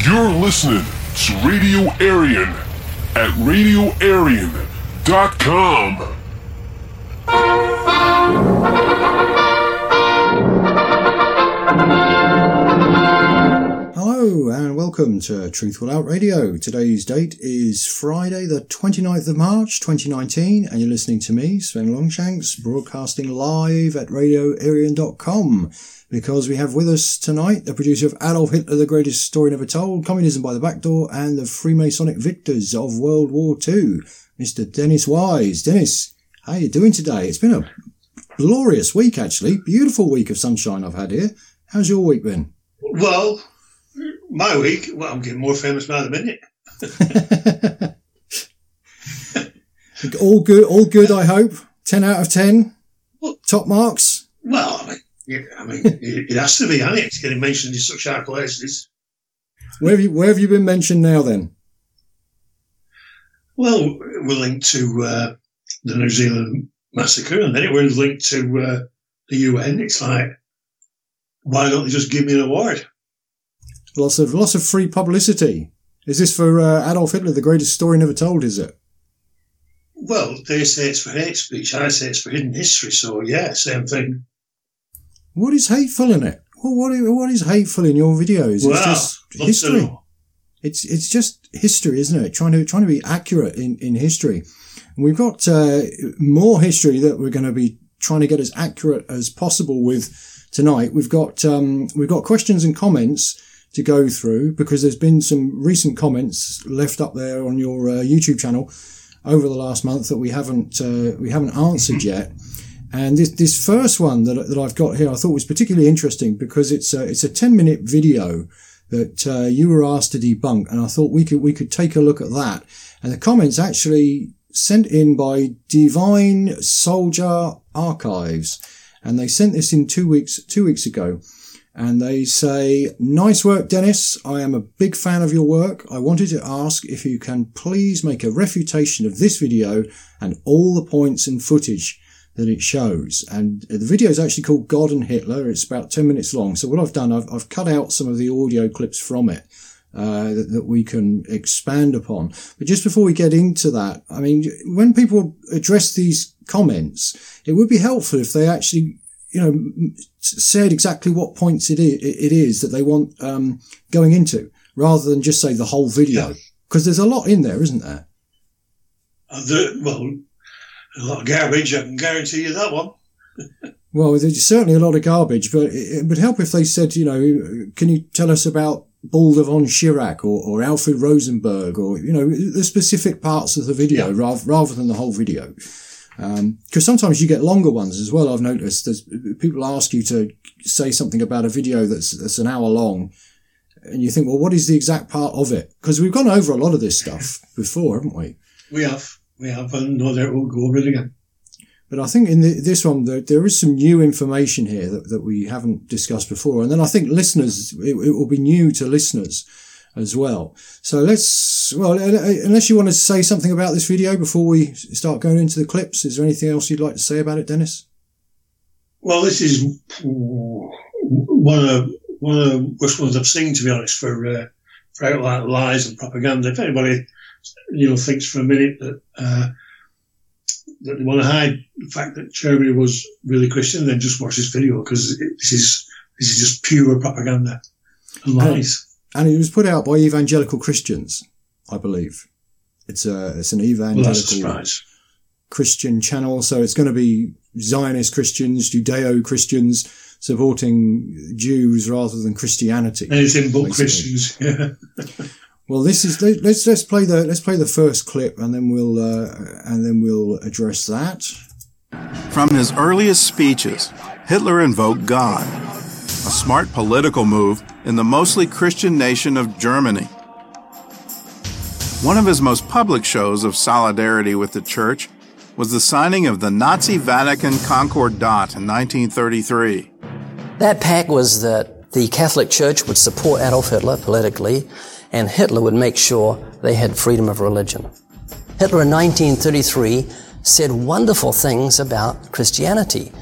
You're listening to Radio Aryan at RadioAryan.com. Hello and welcome to Truthful Out Radio. Today's date is Friday the 29th of March 2019 and you're listening to me, Sven Longshanks, broadcasting live at RadioAryan.com because we have with us tonight the producer of Adolf Hitler, the Greatest Story Never Told, Communism by the Back Door and the Freemasonic Victors of World War II, Mr. Dennis Wise. Dennis, how are you doing today? It's been a glorious week actually, beautiful week of sunshine I've had here. How's your week been? Well, my week, I'm getting more famous by the minute. all good, I hope. 10 out of 10. Well, top marks. Well, I mean, it has to be, hasn't it? It's getting mentioned in such high places. Where have you been mentioned now then? Well, we're linked to the New Zealand massacre, and then it was linked to the UN. It's like, why don't they just give me an award? Lots of free publicity. Is this for Adolf Hitler, the Greatest Story Never Told, is it? Well, they say it's for hate speech. I say it's for hidden history. So, yeah, same thing. What is hateful in it? Well, what is hateful in your videos? It's just history. It's just history, isn't it? Trying to be accurate in history. And we've got more history that we're going to be trying to get as accurate as possible with tonight. We've got questions and comments to go through because there's been some recent comments left up there on your YouTube channel over the last month that we haven't answered yet. And this first one that I've got here I thought was particularly interesting because it's a 10-minute video that you were asked to debunk, and I thought we could take a look at that. And the comments actually sent in by Divine Soldier Archives, and they sent this in 2 weeks ago. And they say, nice work, Dennis. I am a big fan of your work. I wanted to ask if you can please make a refutation of this video and all the points and footage that it shows. And the video is actually called God and Hitler. It's about 10 minutes long. So what I've done, I've cut out some of the audio clips from it that we can expand upon. But just before we get into that, I mean, when people address these comments, it would be helpful if they actually said exactly what points it is that they want going into, rather than just say the whole video. Because there's a lot in there, isn't there? Well, a lot of garbage, I can guarantee you that one. Well, there's certainly a lot of garbage, but it would help if they said, can you tell us about Balder von Schirach or Alfred Rosenberg or, the specific parts of the video rather than the whole video. Because sometimes you get longer ones as well. I've noticed people ask you to say something about a video that's an hour long, and you think, well, what is the exact part of it? Because we've gone over a lot of this stuff before, haven't we? We have, and no doubt we'll go over it again. But I think in this one, there is some new information here that we haven't discussed before, and then I think listeners, it will be new to listeners as well. So unless you want to say something about this video before we start going into the clips, is there anything else you'd like to say about it, Dennis? Well, this is one of the worst ones I've seen, to be honest, for outright lies and propaganda. If anybody, thinks for a minute that they want to hide the fact that Germany was really Christian, then just watch this video, because this is just pure propaganda and lies. And it was put out by evangelical Christians, I believe. It's an evangelical Christian channel, so it's going to be Zionist Christians, Judeo-Christians supporting Jews rather than Christianity. Anything but Christians. Yeah. Well, let's play the first clip, and then we'll address that. From his earliest speeches, Hitler invoked God, a smart political move in the mostly Christian nation of Germany. One of his most public shows of solidarity with the church was the signing of the Nazi Vatican Concordat in 1933. That pact was that the Catholic Church would support Adolf Hitler politically, and Hitler would make sure they had freedom of religion. Hitler in 1933 said wonderful things about Christianity.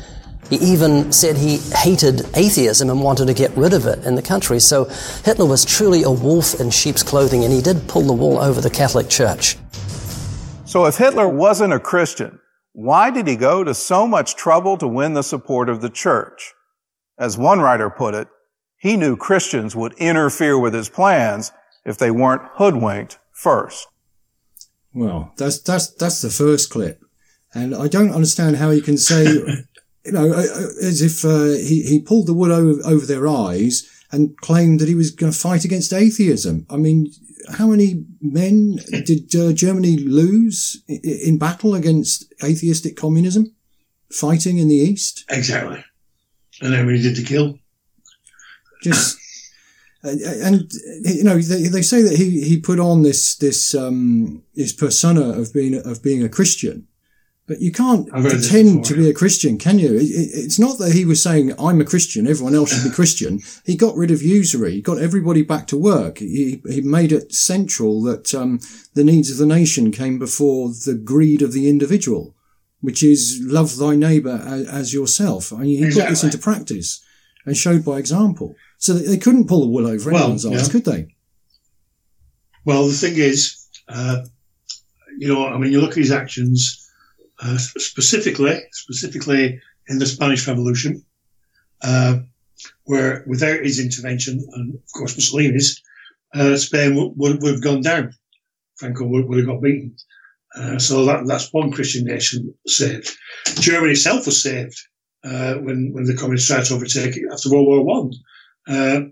He even said he hated atheism and wanted to get rid of it in the country. So Hitler was truly a wolf in sheep's clothing, and he did pull the wool over the Catholic Church. So if Hitler wasn't a Christian, why did he go to so much trouble to win the support of the church? As one writer put it, he knew Christians would interfere with his plans if they weren't hoodwinked first. Well, that's the first clip. And I don't understand how he can say, as if he pulled the wool over their eyes and claimed that he was going to fight against atheism. I mean, how many men did Germany lose in battle against atheistic communism, fighting in the East? Exactly. And how many did they kill? Just, and they say that he put on this persona of being a Christian. But you can't pretend to be a Christian, can you? It's not that he was saying, I'm a Christian, everyone else should be Christian. He got rid of usury. He got everybody back to work. He made it central that the needs of the nation came before the greed of the individual, which is love thy neighbour as yourself. I mean, he put this into practice and showed by example. So that they couldn't pull the wool over anyone's eyes, could they? Well, the thing is, you look at his actions. Specifically in the Spanish Revolution, where without his intervention, and of course Mussolini's, Spain would have gone down. Franco would have got beaten. So that's one Christian nation saved. Germany itself was saved when the communists tried to overtake it after World War I.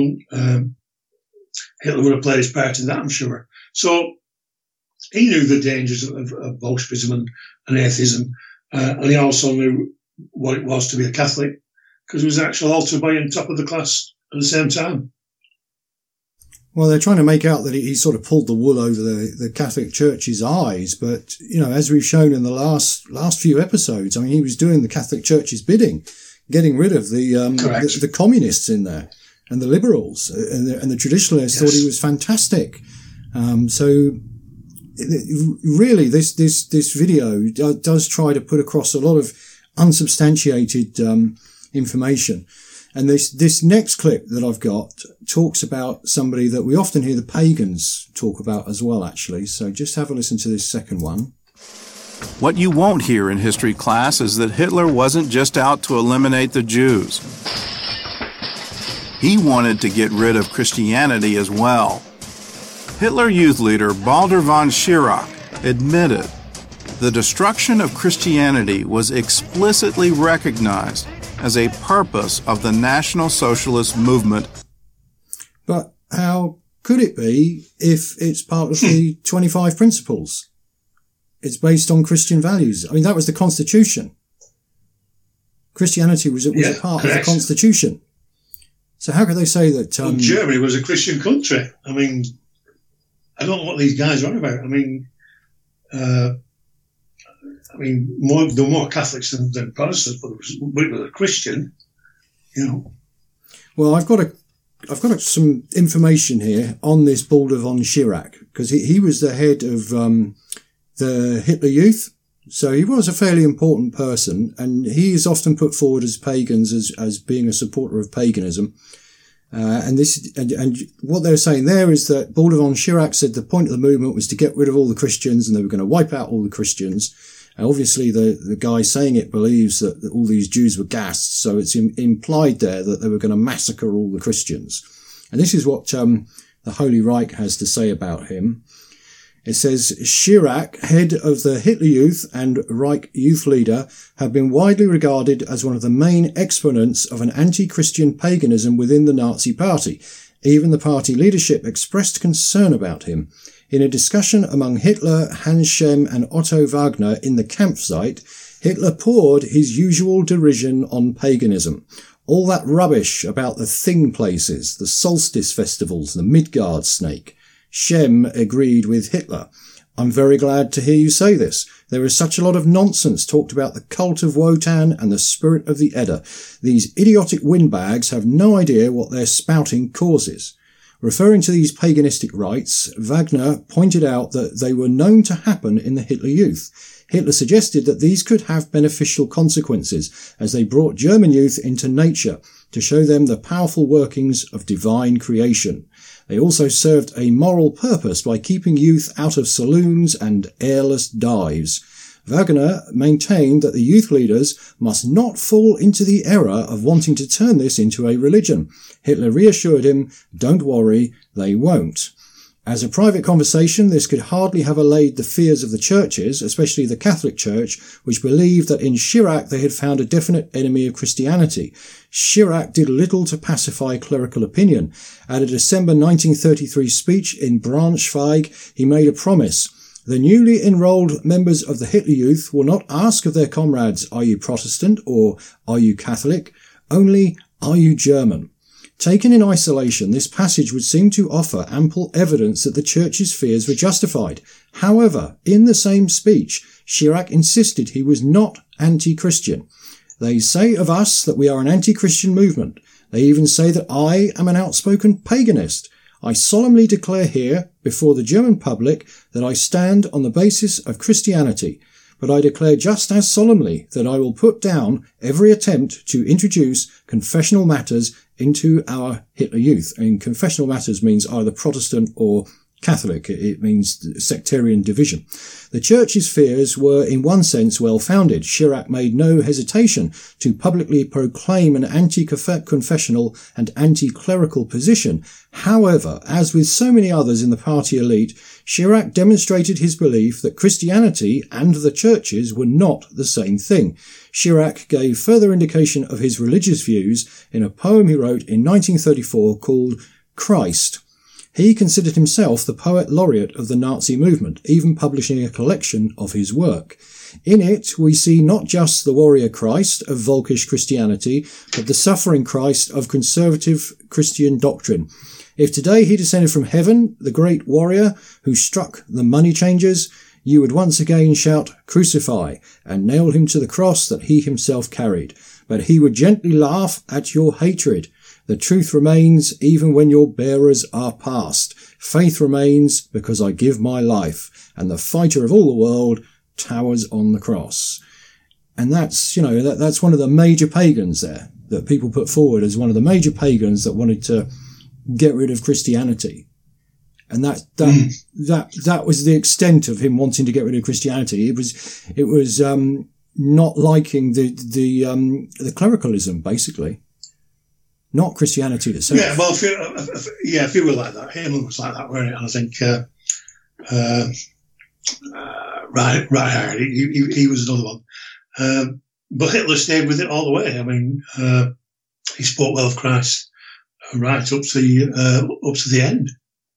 Hitler would have played his part in that, I'm sure. So he knew the dangers of Bolshevism and atheism, and he also knew what it was to be a Catholic, because he was an actual altar boy and top of the class at the same time. Well, they're trying to make out that he sort of pulled the wool over the Catholic Church's eyes, but, as we've shown in the last few episodes, I mean, he was doing the Catholic Church's bidding, getting rid of the communists in there, and the liberals, and the traditionalists thought he was fantastic. So really, this video does try to put across a lot of unsubstantiated information. And this next clip that I've got talks about somebody that we often hear the pagans talk about as well, actually. So just have a listen to this second one. What you won't hear in history class is that Hitler wasn't just out to eliminate the Jews. He wanted to get rid of Christianity as well. Hitler Youth leader Baldur von Schirach admitted the destruction of Christianity was explicitly recognized as a purpose of the National Socialist movement. But how could it be if it's part of the 25 Principles? It's based on Christian values. I mean, that was the Constitution. Christianity was a part of the Constitution. So how could they say that... Germany was a Christian country. I mean, I don't know what these guys are on about. I mean, there were more Catholics than Protestants, but it was a Christian, Well, I've got some information here on this Baldur von Schirach, because he was the head of the Hitler Youth, so he was a fairly important person, and he is often put forward as pagans as being a supporter of paganism. And what they're saying there is that Baldur von Schirach said the point of the movement was to get rid of all the Christians, and they were going to wipe out all the Christians. And obviously, the guy saying it believes that all these Jews were gassed, so it's implied there that they were going to massacre all the Christians. And this is what the Holy Reich has to say about him. It says, Schirach, head of the Hitler Youth and Reich Youth leader, have been widely regarded as one of the main exponents of an anti-Christian paganism within the Nazi Party. Even the party leadership expressed concern about him. In a discussion among Hitler, Hans Schemm and Otto Wagner in the campsite, Hitler poured his usual derision on paganism. All that rubbish about the thing places, the solstice festivals, the Midgard snake. Schemm agreed with Hitler. I'm very glad to hear you say this. There is such a lot of nonsense talked about the cult of Wotan and the spirit of the Edda. These idiotic windbags have no idea what their spouting causes. Referring to these paganistic rites, Wagner pointed out that they were known to happen in the Hitler Youth. Hitler suggested that these could have beneficial consequences as they brought German youth into nature to show them the powerful workings of divine creation. They also served a moral purpose by keeping youth out of saloons and airless dives. Wagner maintained that the youth leaders must not fall into the error of wanting to turn this into a religion. Hitler reassured him, "Don't worry, they won't." As a private conversation, this could hardly have allayed the fears of the churches, especially the Catholic Church, which believed that in Chirac they had found a definite enemy of Christianity. Chirac did little to pacify clerical opinion. At a December 1933 speech in Braunschweig, he made a promise. The newly enrolled members of the Hitler Youth will not ask of their comrades, "Are you Protestant?" or "Are you Catholic?" Only, "Are you German?" Taken in isolation, this passage would seem to offer ample evidence that the Church's fears were justified. However, in the same speech, Chirac insisted he was not anti-Christian. "They say of us that we are an anti-Christian movement. They even say that I am an outspoken paganist. I solemnly declare here, before the German public, that I stand on the basis of Christianity. But I declare just as solemnly that I will put down every attempt to introduce confessional matters into our Hitler Youth." And confessional matters means either Protestant or Catholic. It means sectarian division. The Church's fears were in one sense well founded. Chirac made no hesitation to publicly proclaim an anti-confessional and anti-clerical position. However, as with so many others in the party elite, Chirac demonstrated his belief that Christianity and the churches were not the same thing. Chirac gave further indication of his religious views in a poem he wrote in 1934 called Christ. He considered himself the poet laureate of the Nazi movement, even publishing a collection of his work. In it, we see not just the warrior Christ of Volkisch Christianity, but the suffering Christ of conservative Christian doctrine. If today he descended from heaven, the great warrior who struck the money changers, you would once again shout, "Crucify," and nail him to the cross that he himself carried. But he would gently laugh at your hatred. The truth remains even when your bearers are past. Faith remains because I give my life, and the fighter of all the world towers on the cross. And that's, that's one of the major pagans there that people put forward as one of the major pagans that wanted to get rid of Christianity. And that was the extent of him wanting to get rid of Christianity. It was not liking the clericalism, basically. Not Christianity itself. Yeah, well, if you were like that, Himmler was like that, weren't it? And I think Reinhard, he was another one. But Hitler stayed with it all the way. I mean, he spoke well of Christ right up to the end.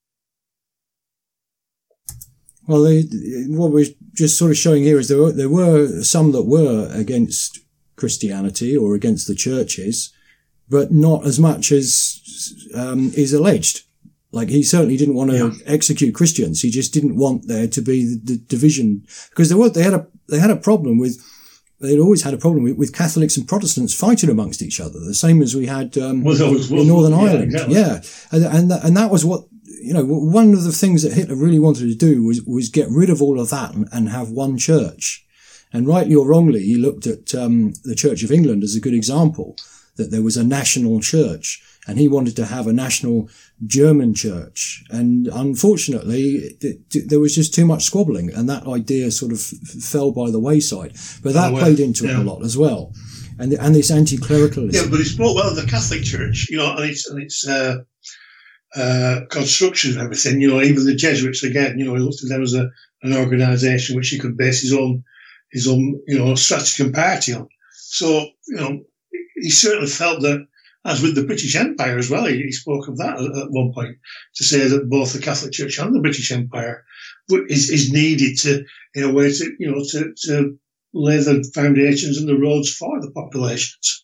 Well, what we're just sort of showing here is there were some that were against Christianity or against the churches, but not as much as is alleged. Like, he certainly didn't want to execute Christians. He just didn't want there to be the division, because they had a problem with. They'd always had a problem with Catholics and Protestants fighting amongst each other, the same as we had in Northern Ireland. Exactly. Yeah, and that was what, one of the things that Hitler really wanted to do was get rid of all of that and have one church. And rightly or wrongly, he looked at the Church of England as a good example, that there was a national church, and he wanted to have a national German church. And unfortunately, there was just too much squabbling, and that idea sort of fell by the wayside. But that played into it a lot as well. And this anti-clericalism. Yeah, but he spoke well of the Catholic Church, and its construction and everything. Even the Jesuits, again, he looked at them as an organisation which he could base his own strategy and party on. So, he certainly felt that, as with the British Empire as well, he spoke of that at one point, to say that both the Catholic Church and the British Empire is needed to, in a way, to lay the foundations and the roads for the populations.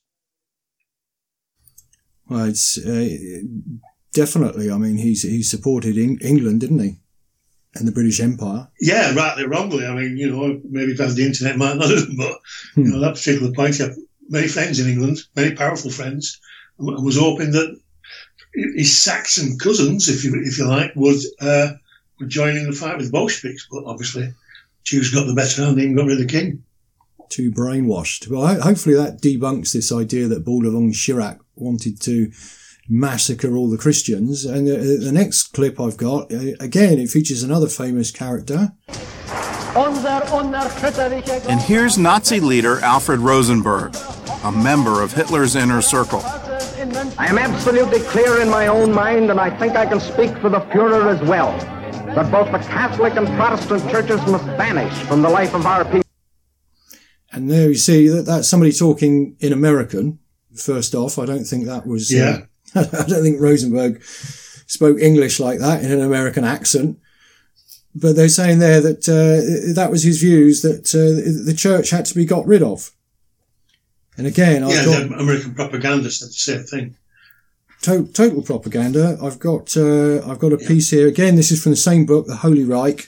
Well, it's definitely. I mean, he supported England, didn't he, and the British Empire? Yeah, rightly or wrongly. I mean, maybe if I had the internet, might not have, but that particular point, he had many friends in England, many powerful friends, and was hoping that his Saxon cousins, if you like, would join in the fight with the Bolsheviks. But obviously, Jews got the better and they got rid of the king. Too brainwashed. Well, hopefully that debunks this idea that Baldur von Schirach wanted to massacre all the Christians. And the next clip I've got, again, it features another famous character. And here's Nazi leader Alfred Rosenberg, a member of Hitler's inner circle. I am absolutely clear in my own mind, and I think I can speak for the Fuhrer as well, that both the Catholic and Protestant churches must vanish from the life of our people. And there you see that's somebody talking in American. First off, I don't think that was... Yeah. I don't think Rosenberg spoke English like that in an American accent. But they're saying there that that was his views, that the church had to be got rid of. And again, the American propaganda said the same thing. Total propaganda. I've got a piece here. Again, this is from the same book, The Holy Reich.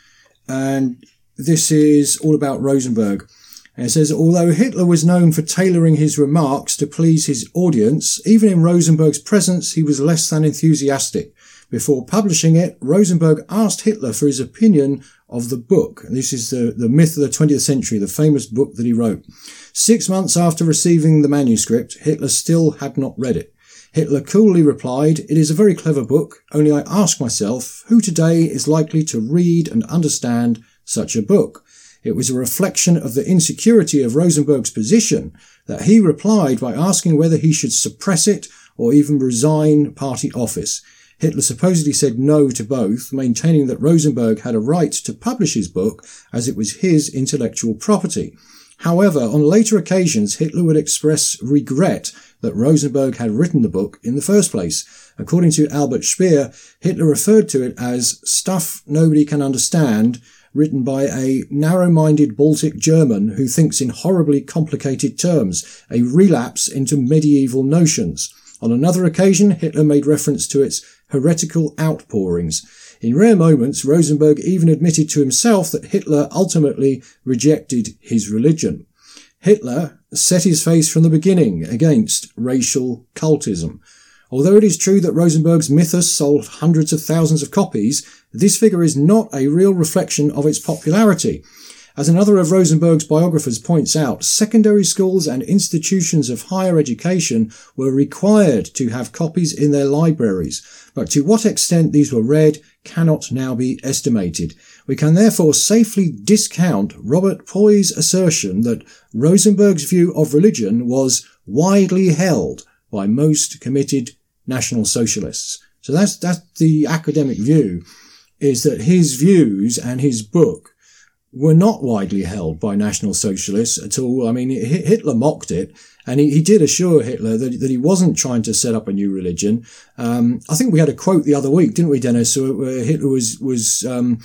And this is all about Rosenberg. And it says, although Hitler was known for tailoring his remarks to please his audience, even in Rosenberg's presence, he was less than enthusiastic. Before publishing it, Rosenberg asked Hitler for his opinion of the book. And this is the Myth of the 20th Century, the famous book that he wrote. 6 months after receiving the manuscript, Hitler still had not read it. Hitler coolly replied, "It is a very clever book, only I ask myself, who today is likely to read and understand such a book?" It was a reflection of the insecurity of Rosenberg's position that he replied by asking whether he should suppress it or even resign party office. Hitler supposedly said no to both, maintaining that Rosenberg had a right to publish his book as it was his intellectual property. However, on later occasions, Hitler would express regret that Rosenberg had written the book in the first place. According to Albert Speer, Hitler referred to it as stuff nobody can understand, written by a narrow-minded Baltic German who thinks in horribly complicated terms, a relapse into medieval notions. On another occasion, Hitler made reference to its heretical outpourings. In rare moments, Rosenberg even admitted to himself that Hitler ultimately rejected his religion. Hitler set his face from the beginning against racial cultism. Although it is true that Rosenberg's Mythos sold hundreds of thousands of copies, this figure is not a real reflection of its popularity. As another of Rosenberg's biographers points out, secondary schools and institutions of higher education were required to have copies in their libraries, but to what extent these were read cannot now be estimated. We can therefore safely discount Robert Poy's assertion that Rosenberg's view of religion was widely held by most committed National Socialists. So that's the academic view, is that his views and his book were not widely held by National Socialists at all. I mean, Hitler mocked it, and he did assure Hitler that he wasn't trying to set up a new religion. I think we had a quote the other week, didn't we, Dennis, where Hitler was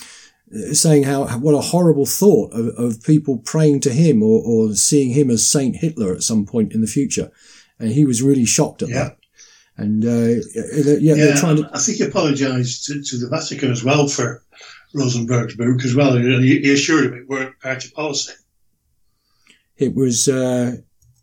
saying what a horrible thought of people praying to him or seeing him as Saint Hitler at some point in the future. And he was really shocked at that. And they're trying to... I think he apologised to the Vatican as well for Rosenberg's book as well. He assured him it weren't party policy. It was, it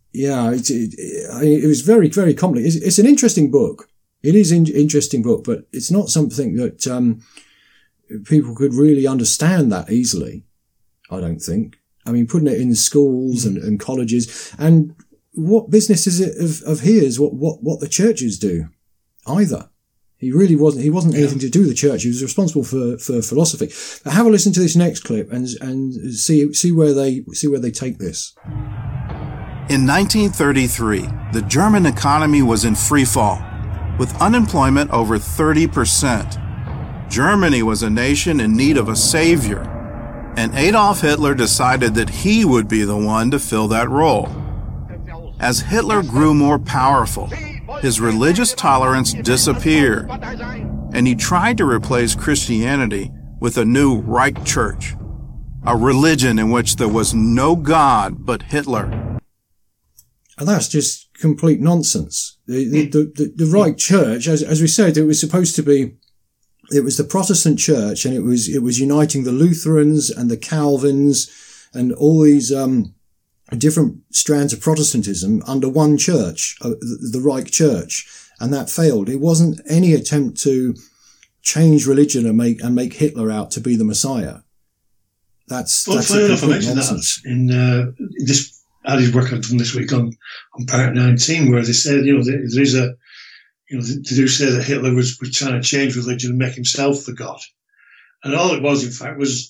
was very, very complicated. It's an interesting book. It is an interesting book, but it's not something that people could really understand that easily, I don't think. I mean, putting it in schools and colleges, and what business is it of his, what the churches do, either? He really wasn't. He wasn't anything to do with the church. He was responsible for philosophy. But have a listen to this next clip and see where they take this. In 1933, the German economy was in free fall, with unemployment over 30%. Germany was a nation in need of a savior, and Adolf Hitler decided that he would be the one to fill that role. As Hitler grew more powerful, his religious tolerance disappeared, and he tried to replace Christianity with a new Reich Church, a religion in which there was no God but Hitler. And that's just complete nonsense. The Reich Church, as we said, it was supposed to be, it was the Protestant church, and it was uniting the Lutherans and the Calvins and all these different strands of Protestantism under one church, the Reich Church. and that failed. It wasn't any attempt to change religion and make Hitler out to be the Messiah. That's funny enough, I mentioned that in this added work I've done this week on Part 19, where they said, there is they do say that Hitler was trying to change religion and make himself the God. And all it was, in fact, was,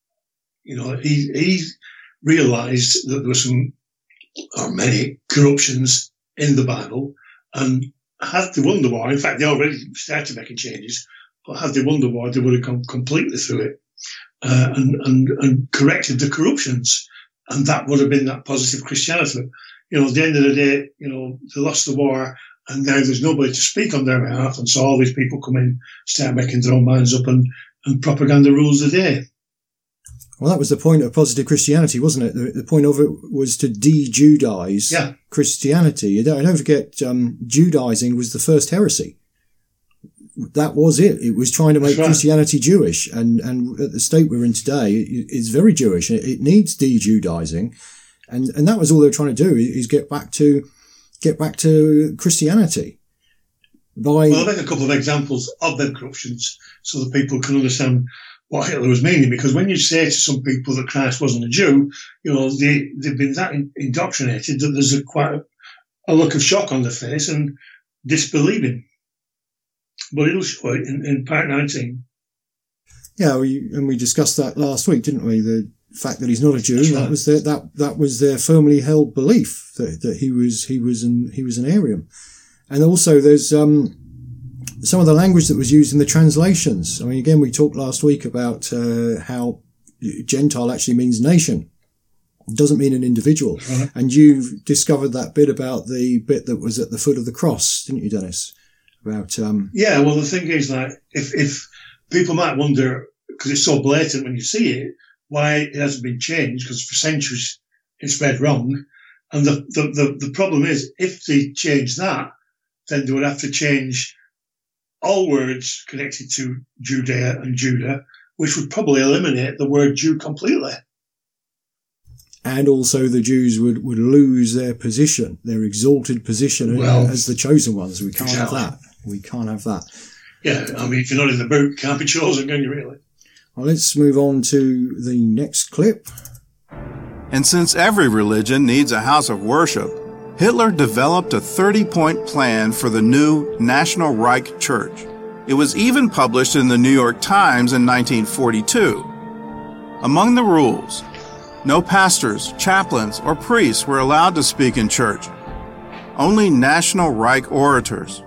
he realised that there were many corruptions in the Bible, and had they won the war, in fact, they already started making changes, but had they won the war, they would have gone completely through it and corrected the corruptions. And that would have been that positive Christianity. At the end of the day, they lost the war, and now there's nobody to speak on their behalf. And so all these people come in, start making their own minds up, and propaganda rules the day. Well, that was the point of positive Christianity, wasn't it? The point of it was to de-Judaize Christianity. Don't forget, Judaizing was the first heresy. That was it. It was trying to make Christianity Jewish, and at the state we're in today, it's very Jewish. It needs de-Judaizing, and that was all they were trying to do, is get back to Christianity. Well, I'll make a couple of examples of them corruptions so that people can understand what Hitler was meaning. Because when you say to some people that Christ wasn't a Jew, they've been that indoctrinated that there's quite a look of shock on their face and disbelieving. But it'll show it in Part 19. Yeah, we discussed that last week, didn't we? The fact that he's not a Jew, That's right. that was their firmly held belief that he was an Aryan. And also there's some of the language that was used in the translations. I mean, again, we talked last week about how Gentile actually means nation. It doesn't mean an individual. Right. And you've discovered that bit about the bit that was at the foot of the cross, didn't you, Dennis? About yeah, well, the thing is, like, if people might wonder, because it's so blatant when you see it, why it hasn't been changed, because for centuries it's read wrong. And the problem is, if they change that, then they would have to change all words connected to Judea and Judah, which would probably eliminate the word Jew completely. And also the Jews would lose their position, their exalted position as the chosen ones. We can't have that. We can't have that. Yeah, I mean, if you're not in the book, you can't be chosen, can you really? Well, let's move on to the next clip. And since every religion needs a house of worship, Hitler developed a 30-point plan for the new National Reich Church. It was even published in the New York Times in 1942. Among the rules, no pastors, chaplains, or priests were allowed to speak in church. Only National Reich orators.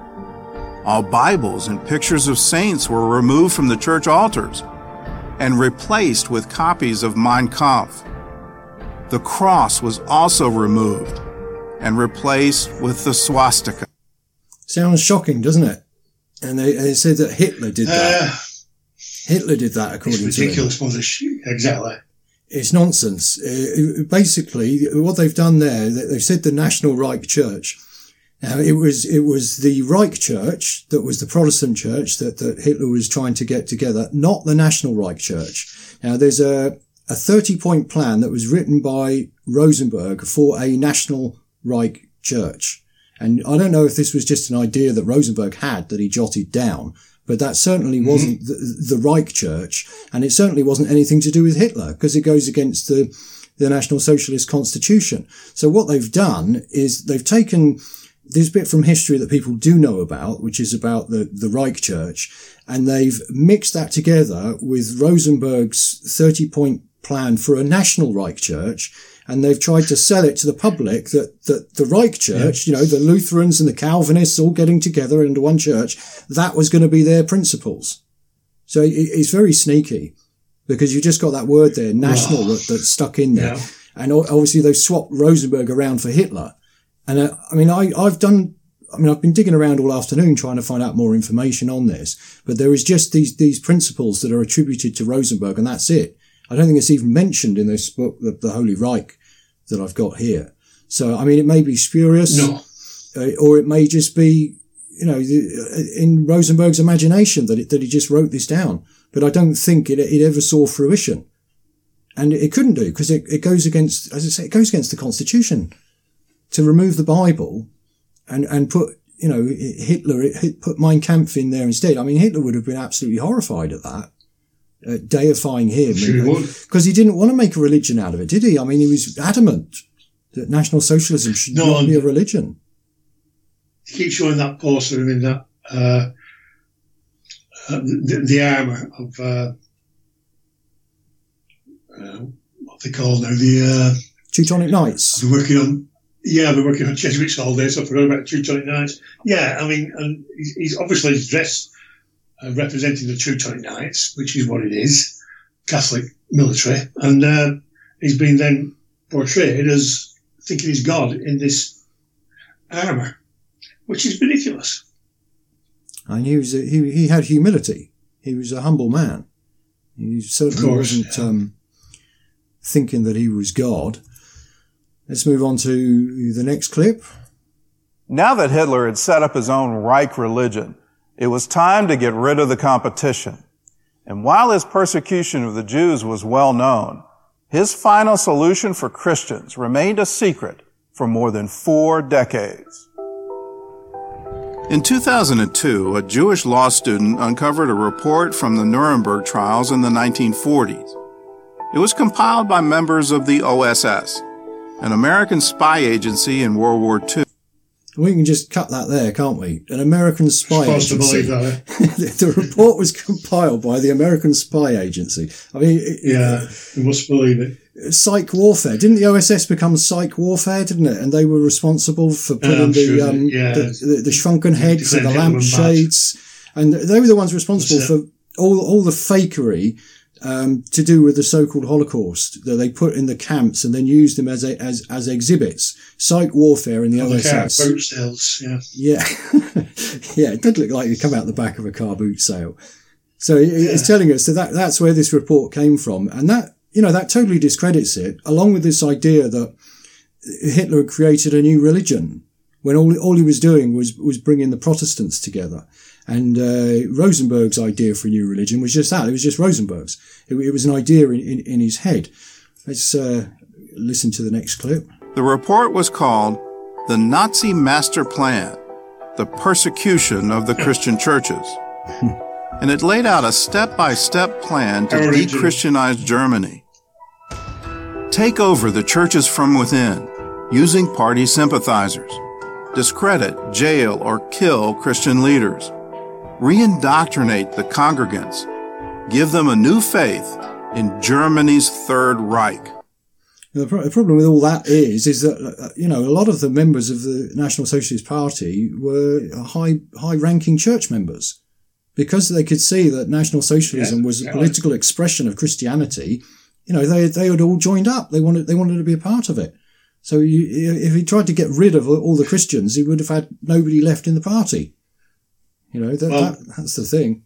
All Bibles and pictures of saints were removed from the church altars and replaced with copies of Mein Kampf. The cross was also removed and replaced with the swastika. Sounds shocking, doesn't it? And they said that Hitler did that. Hitler did that, according to them. It's ridiculous, exactly. It's nonsense. Basically, what they've done there, they've said the National Reich Church. Now, it was the Reich Church that was the Protestant church that Hitler was trying to get together, not the National Reich Church. Now, there's a 30-point plan that was written by Rosenberg for a National Reich Church. And I don't know if this was just an idea that Rosenberg had that he jotted down, but that certainly wasn't the Reich Church, and it certainly wasn't anything to do with Hitler, because it goes against the National Socialist Constitution. So what they've done is they've taken this bit from history that people do know about, which is about the Reich Church, and they've mixed that together with Rosenberg's 30-point plan for a National Reich Church, and they've tried to sell it to the public that the Reich Church, the Lutherans and the Calvinists all getting together into one church, that was going to be their principles. So it's very sneaky, because you just got that word there, national, that's stuck in there. Yeah. And obviously they've swapped Rosenberg around for Hitler. And I've been digging around all afternoon trying to find out more information on this, but there is just these principles that are attributed to Rosenberg, and that's it. I don't think it's even mentioned in this book, the Holy Reich, that I've got here. So, I mean, it may be spurious, or it may just be, in Rosenberg's imagination that he just wrote this down. But I don't think it ever saw fruition. And it couldn't do, because it goes against, as I say, it goes against the Constitution. To remove the Bible and put Hitler put Mein Kampf in there instead. I mean, Hitler would have been absolutely horrified at that, deifying him. Because he didn't want to make a religion out of it, did he? I mean, he was adamant that National Socialism should not be a religion. He keeps showing that poster in that the armour of what they call now the Teutonic Knights. I've been working on Jesuits all day, so I forgot about the Teutonic Knights. Yeah, I mean, and he's obviously dressed representing the Teutonic Knights, which is what it is, Catholic military, and he's been then portrayed as thinking he's God in this armour, which is ridiculous. And he had humility. He was a humble man. He certainly wasn't thinking that he was God. Let's move on to the next clip. Now that Hitler had set up his own Reich religion, it was time to get rid of the competition. And while his persecution of the Jews was well known, his final solution for Christians remained a secret for more than 4 decades. In 2002, a Jewish law student uncovered a report from the Nuremberg trials in the 1940s. It was compiled by members of the OSS, an American spy agency in World War II. We can just cut that there, can't we? An American spy agency. Believe that, The report was compiled by the American spy agency. I mean, you must believe it. Psych warfare. Didn't the OSS become psych warfare, didn't it? And they were responsible for putting the shrunken heads and the lampshades. And they were the ones responsible for all the fakery to do with the so-called Holocaust that they put in the camps and then used them as exhibits. Psych warfare in the OSS. Boot sales, Yeah. Yeah, it did look like you come out the back of a car boot sale. So it's telling us that's where this report came from. And that totally discredits it, along with this idea that Hitler had created a new religion when all he was doing was bringing the Protestants together. And Rosenberg's idea for a new religion was just that. It was just Rosenberg's. It was an idea in his head. Let's listen to the next clip. The report was called The Nazi Master Plan, the Persecution of the Christian Churches. And it laid out a step-by-step plan to de-Christianize Germany. Take over the churches from within, using party sympathizers. Discredit, jail, or kill Christian leaders. Reindoctrinate the congregants. Give them a new faith in Germany's Third Reich. The problem with all that is that, a lot of the members of the National Socialist Party were high-ranking church members. Because they could see that National Socialism was a political expression of Christianity, they had all joined up. They wanted to be a part of it. So if he tried to get rid of all the Christians, he would have had nobody left in the party. That's the thing.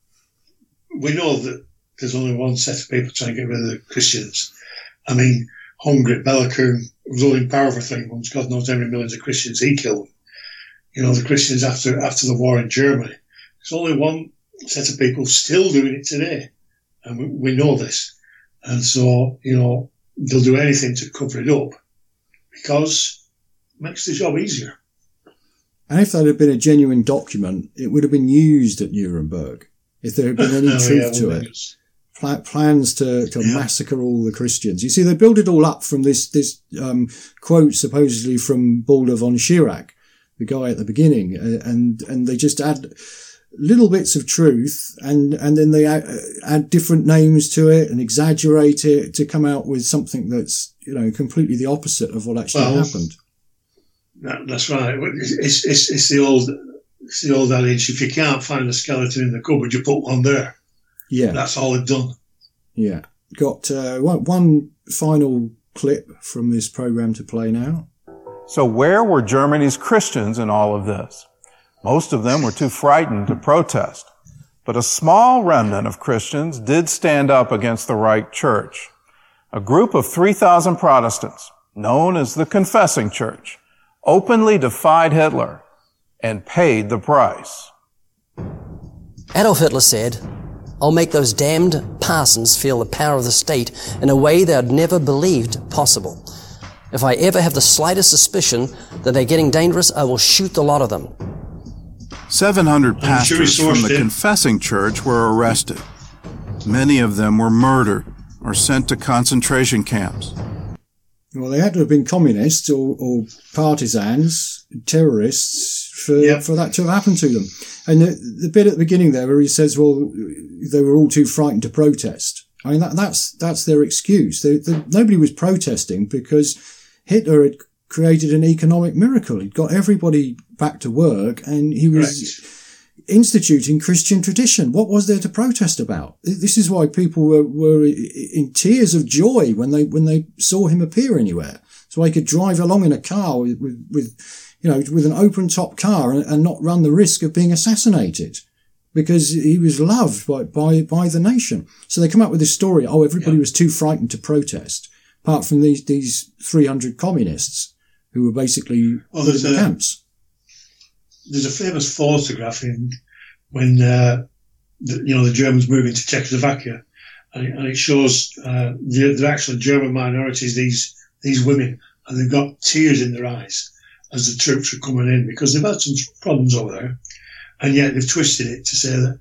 We know that there's only one set of people trying to get rid of the Christians. I mean, Hungary, Bela Kun was all in power for 3 months. God knows how many millions of Christians he killed. The Christians after the war in Germany. There's only one set of people still doing it today. And we know this. And so, they'll do anything to cover it up because it makes the job easier. And if that had been a genuine document, it would have been used at Nuremberg. If there had been any truth to it. Plans to massacre all the Christians. You see, they build it all up from this quote supposedly from Baldur von Schirach, the guy at the beginning, and they just add little bits of truth, and then they add different names to it and exaggerate it to come out with something that's completely the opposite of what actually happened. That's right. It's the old adage: if you can't find a skeleton in the cupboard, you put one there. Yeah, that's all they've done. Yeah, got one final clip from this program to play now. So where were Germany's Christians in all of this? Most of them were too frightened to protest, but a small remnant of Christians did stand up against the Reich Church. A group of 3,000 Protestants, known as the Confessing Church, openly defied Hitler and paid the price. Adolf Hitler said, "I'll make those damned parsons feel the power of the state in a way they had never believed possible. If I ever have the slightest suspicion that they're getting dangerous, I will shoot the lot of them." 700 pastors from the confessing church were arrested. Many of them were murdered or sent to concentration camps. Well, they had to have been communists or partisans, terrorists, for that to have happened to them. And the bit at the beginning there where he says, well, they were all too frightened to protest. I mean, that's their excuse. Nobody was protesting because Hitler had created an economic miracle. He'd got everybody back to work and he was instituting Christian tradition. What was there to protest about? This is why people were in tears of joy when they saw him appear anywhere. So he could drive along in a car with an open top car and not run the risk of being assassinated because he was loved by the nation. So they come up with this story. Oh, everybody was too frightened to protest, apart from these 300 communists who were basically in the camps. There's a famous photograph when the Germans moved into Czechoslovakia, and it shows the actual German minorities, these women, and they've got tears in their eyes as the troops are coming in because they've had some problems over there, and yet they've twisted it to say that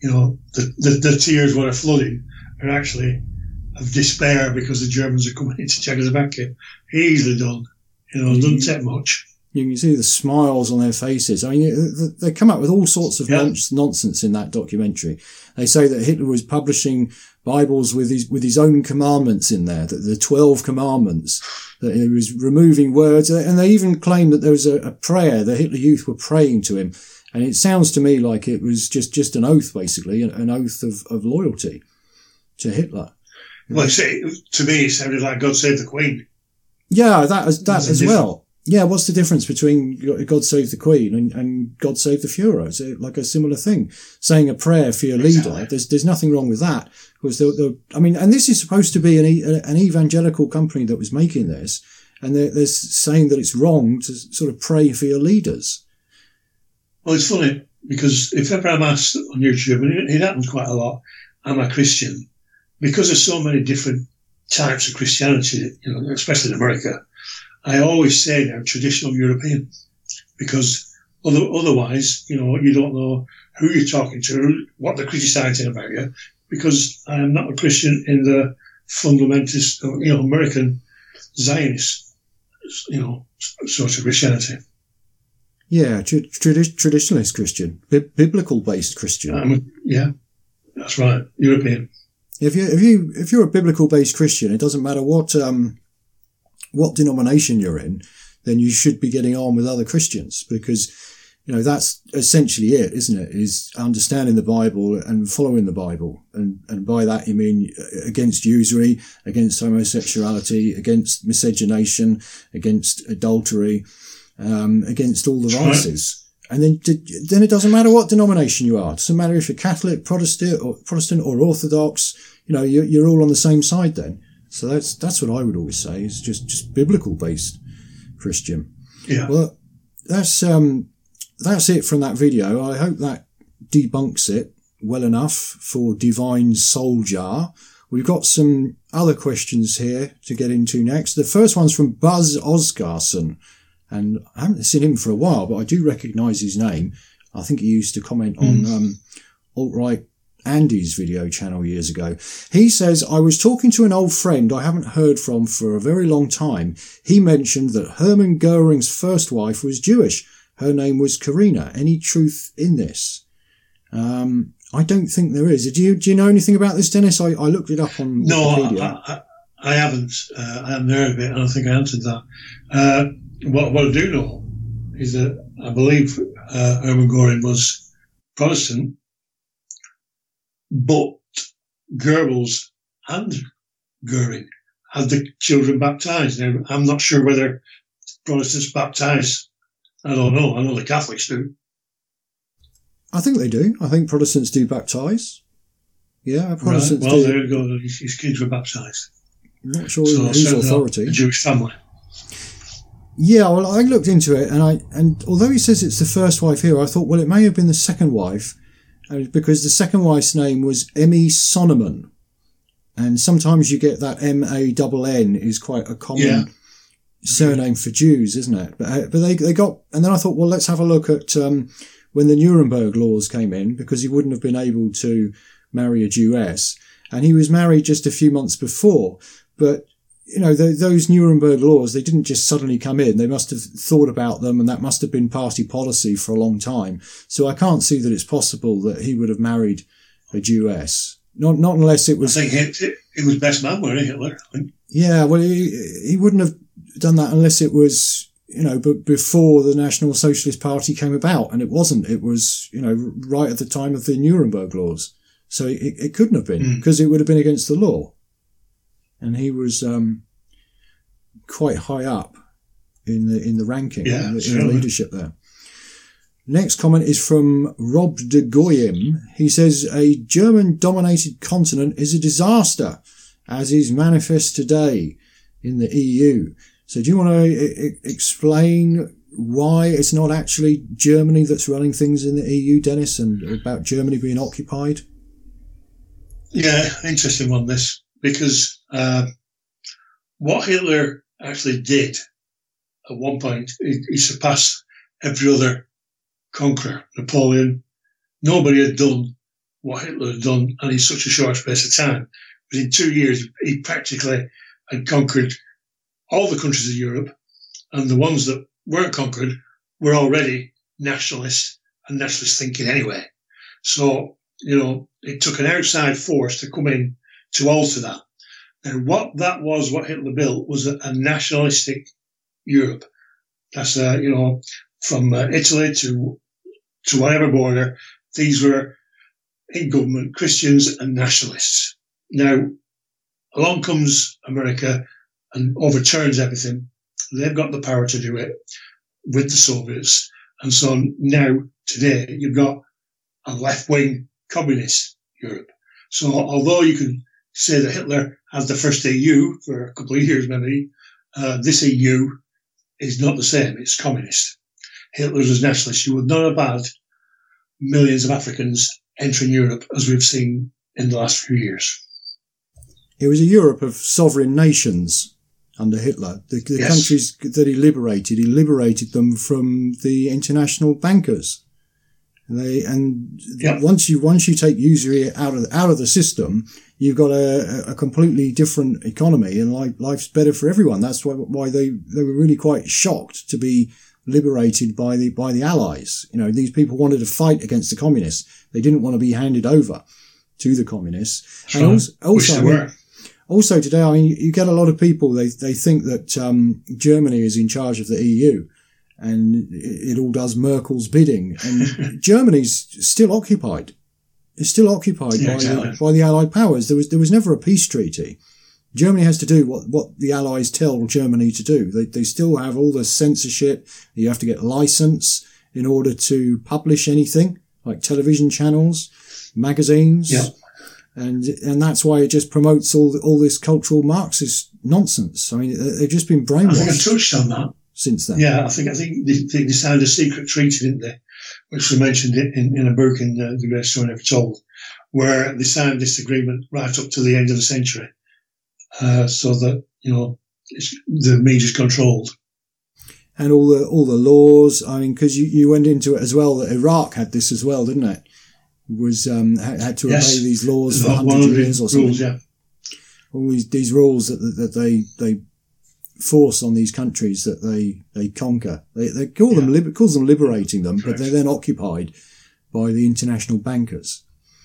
the tears what are flooding are actually of despair because the Germans are coming into Czechoslovakia. Easily done, it doesn't take much. You can see the smiles on their faces. I mean, they come up with all sorts of nonsense in that documentary. They say that Hitler was publishing Bibles with his own commandments in there, that the 12 commandments, that he was removing words, and they even claim that there was a prayer, the Hitler Youth were praying to him. And it sounds to me like it was just an oath, basically, an oath of loyalty to Hitler. Well, to me, it sounded like God Save the Queen. Yeah, that as well. Yeah, what's the difference between God Save the Queen and God Save the Führer? Is it like a similar thing? Saying a prayer for your leader. There's nothing wrong with that. Because and this is supposed to be an evangelical company that was making this, and they're saying that it's wrong to sort of pray for your leaders. Well, it's funny because if ever I'm asked on YouTube, and it happens quite a lot, am I Christian? Because there's so many different types of Christianity, especially in America, I always say they're traditional European because otherwise, you don't know who you're talking to, what they're criticizing about you, because I am not a Christian in the fundamentalist, American Zionist, sort of Christianity. Yeah, traditionalist Christian, biblical-based Christian. Yeah, that's right, European. If you're a biblical-based Christian, it doesn't matter what denomination you're in, then you should be getting on with other Christians because, that's essentially it, isn't it? Is understanding the Bible and following the Bible. And by that, you mean against usury, against homosexuality, against miscegenation, against adultery, against all the vices. And then it doesn't matter what denomination you are. It doesn't matter if you're Catholic, Protestant or Orthodox, you're all on the same side then. So that's what I would always say is just biblical based Christian. Yeah. Well, that's it from that video. I hope that debunks it well enough for Divine Soul Jar. We've got some other questions here to get into next. The first one's from Buzz Oscarson, and I haven't seen him for a while, but I do recognise his name. I think he used to comment on alt-right Andy's video channel years ago. He says, I was talking to an old friend I haven't heard from for a very long time. He mentioned that Hermann Goering's first wife was Jewish. Her name was Karina. Any truth in this? I don't think there is. Do you know anything about this, Dennis? I looked it up on Wikipedia. No, I haven't. I haven't heard of it. I don't think I answered that. What I do know is that I believe Hermann Goering was Protestant, but Goebbels and Goering had the children baptized. Now, I'm not sure whether Protestants baptize. I don't know. I know the Catholics do. I think they do. I think Protestants do baptize. Yeah, Protestants right. Well, do. there you go. His kids were baptized. I'm not sure whose authority. A Jewish family. Yeah, well, I looked into it, and although he says it's the first wife here, I thought, well, it may have been the second wife, because the second wife's name was Emmy Sonnemann, and sometimes you get that M-A-N-N is quite a common surname for Jews, isn't it? But they got, and then I thought, well, let's have a look at when the Nuremberg laws came in, because he wouldn't have been able to marry a Jewess. And he was married just a few months before. But, you know, those Nuremberg laws, they didn't just suddenly come in. They must have thought about them, and that must have been party policy for a long time. So I can't see that it's possible that he would have married a Jewess. Not unless it was... I think it was best man, wasn't he, Hitler? Yeah, well, he wouldn't have done that unless it was, you know, but before the National Socialist Party came about, and it wasn't. It was, you know, right at the time of the Nuremberg laws. So it couldn't have been, because it would have been against the law. And he was quite high up in the ranking, in the leadership there. Next comment is from Rob de Goyim. He says, a German-dominated continent is a disaster, as is manifest today in the EU. So do you want to explain why it's not actually Germany that's running things in the EU, Dennis, and about Germany being occupied? Yeah, interesting one, this, because what Hitler actually did at one point, he surpassed every other conqueror. Napoleon, nobody had done what Hitler had done, and in such a short space of time. But in 2 years, he practically had conquered all the countries of Europe, and the ones that weren't conquered were already nationalist and nationalist thinking anyway. So, you know, it took an outside force to come in to alter that. And what Hitler built was a nationalistic Europe. That's, you know, from Italy to whatever border, these were in government Christians and nationalists. Now, along comes America and overturns everything. They've got the power to do it with the Soviets. And so now, today, you've got a left-wing communist Europe. So although you can say that Hitler has the first EU for a couple of years, maybe, this EU is not the same. It's communist. Hitler was nationalist. You would not have had millions of Africans entering Europe as we've seen in the last few years. It was a Europe of sovereign nations under Hitler. The yes. countries that he liberated them from the international bankers. Yep. Once you take usury out of the system, you've got a completely different economy, and life's better for everyone. That's why they were really quite shocked to be liberated by the Allies. You know, these people wanted to fight against the communists. They didn't want to be handed over to the communists. Sure. And also today, I mean, you get a lot of people, they think that Germany is in charge of the EU. And it all does Merkel's bidding. And Germany's still occupied. It's still occupied by the Allied powers. There was never a peace treaty. Germany has to do what the Allies tell Germany to do. They still have all the censorship. You have to get license in order to publish anything, like television channels, magazines. Yeah. And that's why it just promotes all this cultural Marxist nonsense. I mean, they've just been brainwashed. I think I touched on that. Since then. Yeah, I think they signed a secret treaty, didn't they? Which we mentioned in a book in The Great Story Never Told, where they signed this agreement right up to the end of the century, so that, you know, the media's controlled. And all the laws, I mean, because you went into it as well, that Iraq had this as well, didn't it? It was, had to obey these laws for 100 years or something. Rules, yeah. All these rules that they force on these countries that they conquer. They calls them liberating them, but they're then occupied by the international bankers.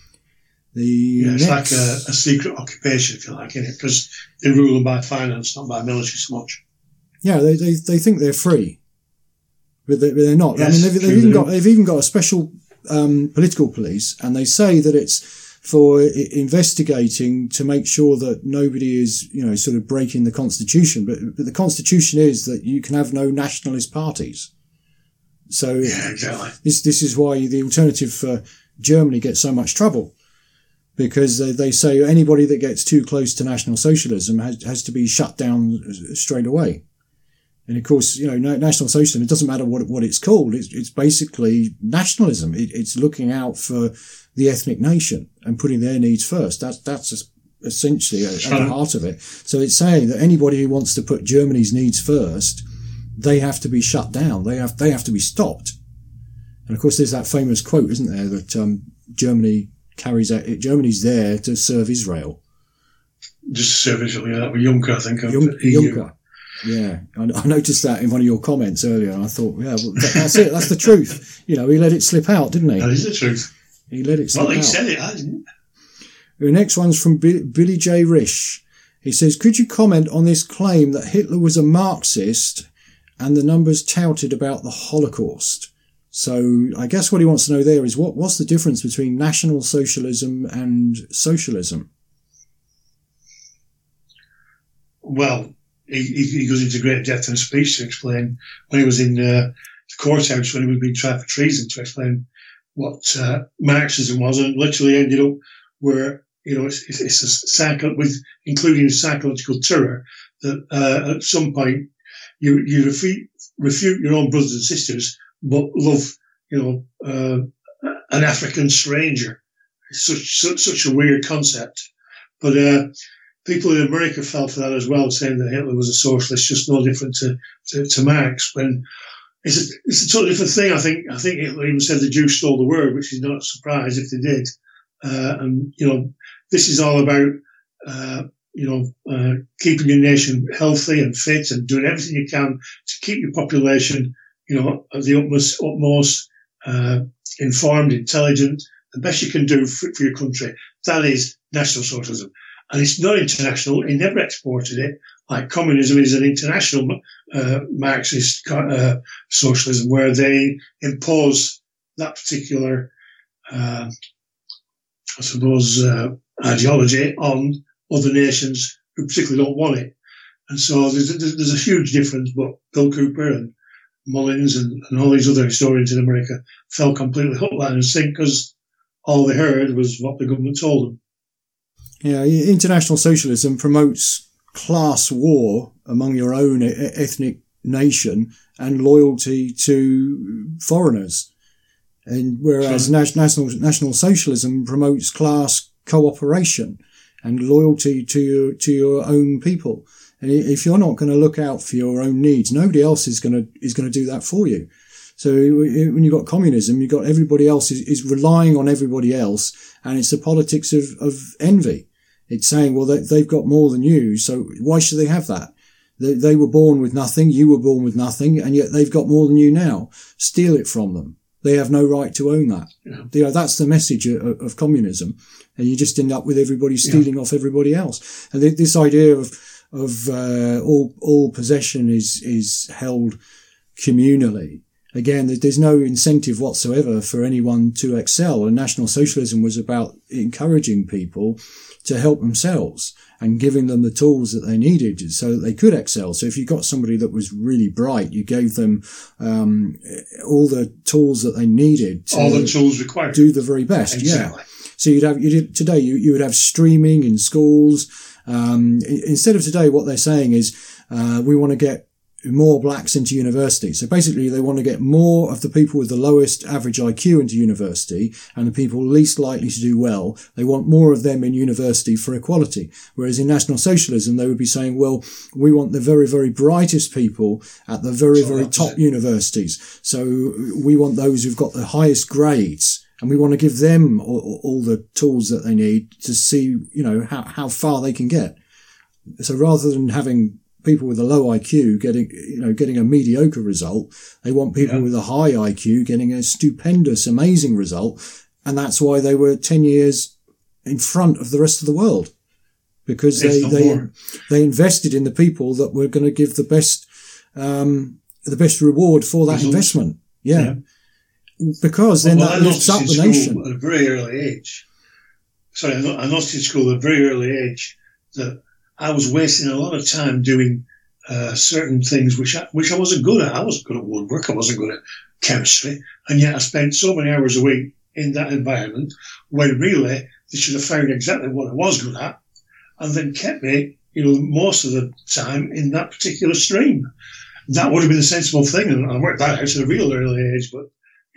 It's like a secret occupation, if you like, isn't it? Because they rule them by finance, not by military so much. Yeah, they think they're free, but they're not. Yes, I mean, they've even got a special political police, and they say that it's for investigating to make sure that nobody is, you know, sort of breaking the constitution. But the constitution is that you can have no nationalist parties. So yeah, exactly. This is why the Alternative for Germany gets so much trouble, because they say anybody that gets too close to National Socialism has to be shut down straight away. And of course, you know, National Socialism, it doesn't matter what it's called. It's basically nationalism. It's looking out for the ethnic nation and putting their needs first. That's essentially at the heart of it. So it's saying that anybody who wants to put Germany's needs first, they have to be shut down. They have to be stopped. And of course, there's that famous quote, isn't there, that Germany's there to serve Israel. Just to serve Israel, yeah. With Juncker, I think. Juncker. Yeah, I noticed that in one of your comments earlier, and I thought, yeah, well, that's it. That's the truth. He let it slip out, didn't he? That is the truth. He let it slip out. Well, he said it, I didn't. The next one's from Billy J. Risch. He says, could you comment on this claim that Hitler was a Marxist and the numbers touted about the Holocaust? So I guess what he wants to know there is what's the difference between National Socialism and socialism? Well, he goes into great depth in a speech to explain when he was in the courthouse, when he was being tried for treason, to explain what Marxism was, and literally ended up where, it's a cycle with including psychological terror that at some point you refute your own brothers and sisters, but love, an African stranger. It's such a weird concept. But people in America fell for that as well, saying that Hitler was a socialist, just no different to Marx. When it's a totally different thing. I think Hitler even said the Jews stole the word, which is not a surprise if they did. And this is all about keeping your nation healthy and fit and doing everything you can to keep your population, at the utmost informed, intelligent, the best you can do for your country. That is National Socialism. And it's not international. He never exported it. Like communism is an international Marxist socialism where they impose that particular, ideology on other nations who particularly don't want it. And so there's a huge difference, but Bill Cooper and Mullins and all these other historians in America fell completely hook, line and sink because all they heard was what the government told them. Yeah, international socialism promotes class war among your own ethnic nation and loyalty to foreigners. And whereas national socialism promotes class cooperation and loyalty to your own people. And if you're not going to look out for your own needs, nobody else is going to do that for you. So when you've got communism, you've got everybody else is relying on everybody else, and it's the politics of envy. It's saying, well, they've got more than you, so why should they have that? They were born with nothing, you were born with nothing, and yet they've got more than you now. Steal it from them. They have no right to own that. Yeah. That's the message of communism, and you just end up with everybody stealing off everybody else. And this idea of all possession is held communally. Again, there's no incentive whatsoever for anyone to excel. And National Socialism was about encouraging people to help themselves and giving them the tools that they needed so that they could excel. So if you got somebody that was really bright, you gave them all the tools that they needed to all the tools required. Do the very best. Exactly. Yeah. So you would have streaming in schools. Instead of today, what they're saying is we want to get more blacks into university. So basically they want to get more of the people with the lowest average IQ into university and the people least likely to do well. They want more of them in university for equality. Whereas in National Socialism, they would be saying, well, we want the very, very brightest people at the very, very top universities. So we want those who've got the highest grades. And we want to give them all the tools that they need to see, how far they can get. So rather than having people with a low IQ getting a mediocre result, they want people with a high IQ getting a stupendous, amazing result. And that's why they were 10 years in front of the rest of the world, because they invested in the people that were going to give the best reward for that investment. Yeah. Because then that lifts up the nation. At a very early age. Sorry, I noticed in school at a very early age that I was wasting a lot of time doing certain things which I wasn't good at. I wasn't good at woodwork. I wasn't good at chemistry. And yet I spent so many hours a week in that environment when really they should have found exactly what I was good at and then kept me, most of the time in that particular stream. That would have been a sensible thing. And I worked that out at a real early age, but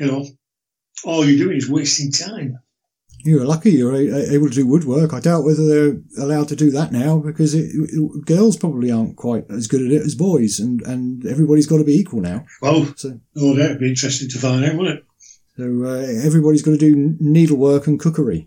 all you're doing is wasting time. You were lucky you were able to do woodwork. I doubt whether they're allowed to do that now because girls probably aren't quite as good at it as boys, and everybody's got to be equal now. Well, that'd be interesting to find out, wouldn't it? So everybody's got to do needlework and cookery.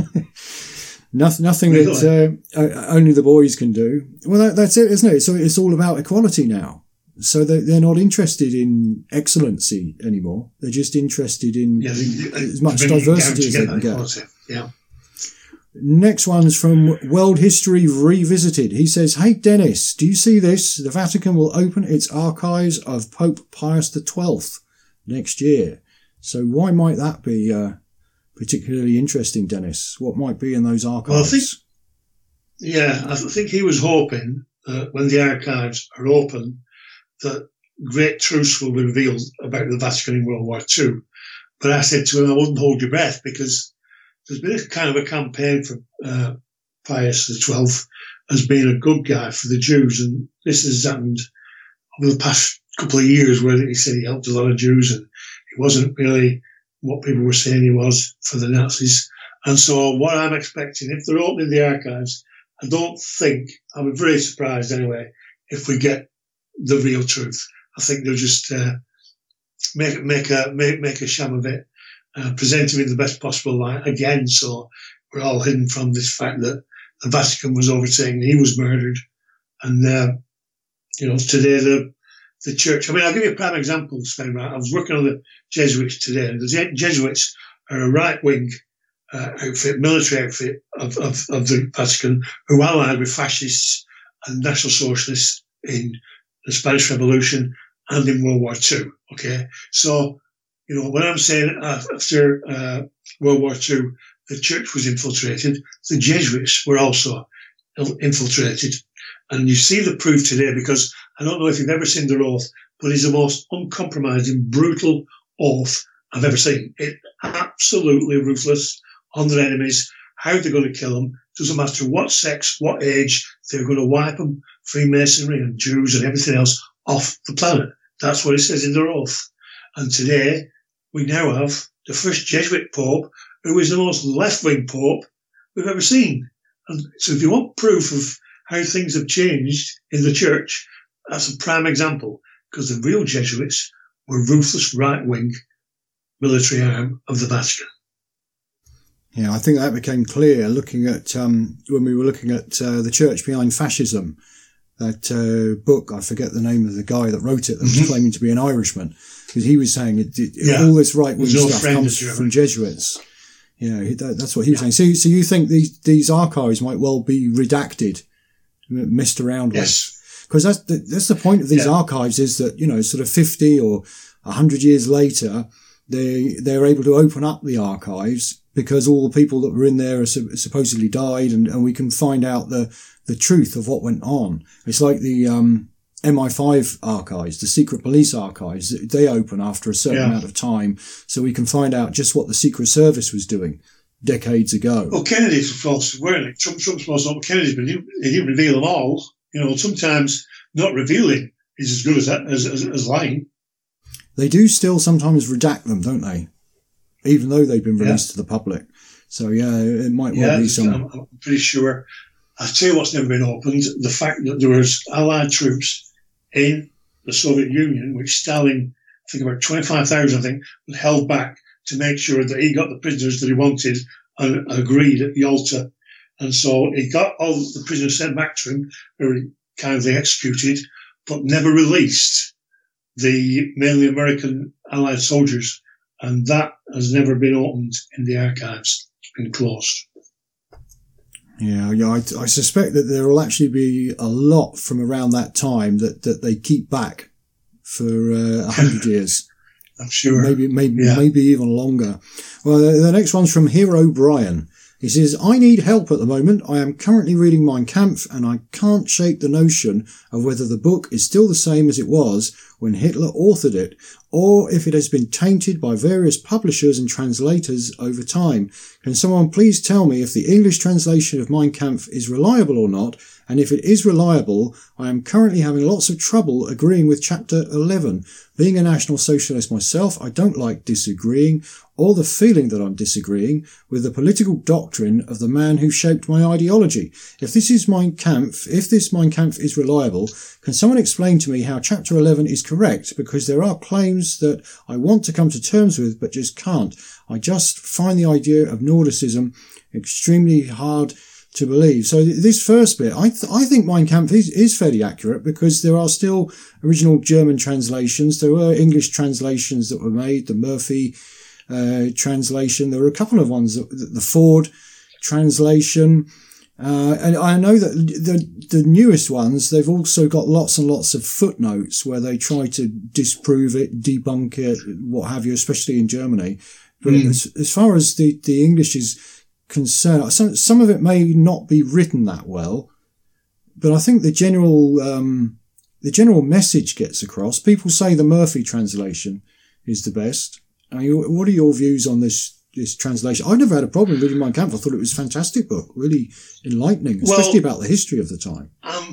Nothing that only the boys can do. Well, that's it, isn't it? So it's all about equality now. So they're not interested in excellency anymore. They're just interested in as much diversity as they can get. Yeah. Next one's from World History Revisited. He says, "Hey Dennis, do you see this? The Vatican will open its archives of Pope Pius XII next year." So why might that be particularly interesting, Dennis? What might be in those archives? Well, I think he was hoping that when the archives are open, that great truths will be revealed about the Vatican in World War II. But I said to him, I wouldn't hold your breath, because there's been a kind of a campaign for Pius XII as being a good guy for the Jews. And this has happened over the past couple of years, where he said he helped a lot of Jews, and he wasn't really what people were saying he was for the Nazis. And so what I'm expecting, if they're opening the archives, I don't think, I'll be very surprised anyway, if we get the real truth. I think they'll just make a sham of it, present him in the best possible light again, so we're all hidden from this fact that the Vatican was overtaken, he was murdered, and today the church. I mean, I'll give you a prime example, Sven. Right? I was working on the Jesuits today, and the Jesuits are a right-wing outfit, military outfit of the Vatican, who allied with fascists and National Socialists in the Spanish Revolution and in World War II. Okay, so when I'm saying after World War II the church was infiltrated, the Jesuits were also infiltrated, and you see the proof today, because I don't know if you've ever seen their oath, but it's the most uncompromising, brutal oath I've ever seen. It's absolutely ruthless on their enemies, how they're going to kill them. Doesn't matter what sex, what age, they're going to wipe them, Freemasonry and Jews and everything else, off the planet. That's what it says in their oath. And today, we now have the first Jesuit Pope, who is the most left-wing Pope we've ever seen. And so if you want proof of how things have changed in the church, that's a prime example, because the real Jesuits were ruthless right-wing military arm of the Vatican. Yeah, I think that became clear looking at when we were looking at the Church Behind Fascism, that book. I forget the name of the guy that wrote it, that was claiming to be an Irishman, because he was saying all this right-wing stuff comes from Jesuits. That's what he was saying. So you think these archives might well be redacted, messed around with? Yes. Because that's the point of these archives, is that, sort of 50 or 100 years later, they're able to open up the archives, because all the people that were in there are supposedly died, and we can find out the truth of what went on. It's like the MI5 archives, the secret police archives. They open after a certain amount of time, so we can find out just what the Secret Service was doing decades ago. Well, Kennedy's were false, weren't it? Trump's false on Kennedy's, but he didn't reveal them all. Sometimes not revealing is as good as lying. They do still sometimes redact them, don't they? Even though they've been released to the public. So, it might well be some... I'm pretty sure. I'll tell you what's never been opened, the fact that there was Allied troops in the Soviet Union, which Stalin, I think about 25,000, was held back to make sure that he got the prisoners that he wanted and agreed at Yalta. And so he got all the prisoners sent back to him, very kindly executed, but never released the mainly American Allied soldiers. And that has never been opened in the archives. It's been closed. Yeah, I suspect that there will actually be a lot from around that time that they keep back for 100 years. I'm sure. Maybe even longer. Well, the next one's from Hero Brian. He says, I need help at the moment. I am currently reading Mein Kampf, and I can't shake the notion of whether the book is still the same as it was when Hitler authored it, or if it has been tainted by various publishers and translators over time. Can someone please tell me if the English translation of Mein Kampf is reliable or not? And if it is reliable, I am currently having lots of trouble agreeing with Chapter 11. Being a National Socialist myself, I don't like disagreeing, or the feeling that I'm disagreeing with the political doctrine of the man who shaped my ideology. If this Mein Kampf is reliable, can someone explain to me how Chapter 11 is correct, because there are claims that I want to come to terms with, but just can't. I just find the idea of Nordicism extremely hard to believe. So this first bit, I think Mein Kampf is fairly accurate, because there are still original German translations. There were English translations that were made, the Murphy translation. There were a couple of ones, the Ford translation. And I know that the newest ones, they've also got lots and lots of footnotes where they try to disprove it, debunk it, what have you, especially in Germany. But as far as the English is concerned, some of it may not be written that well, but I think the general message gets across. People say the Murphy translation is the best. I mean, what are your views on this translation? I've never had a problem reading Mein Kampf. I thought it was a fantastic book, really enlightening, especially about the history of the time.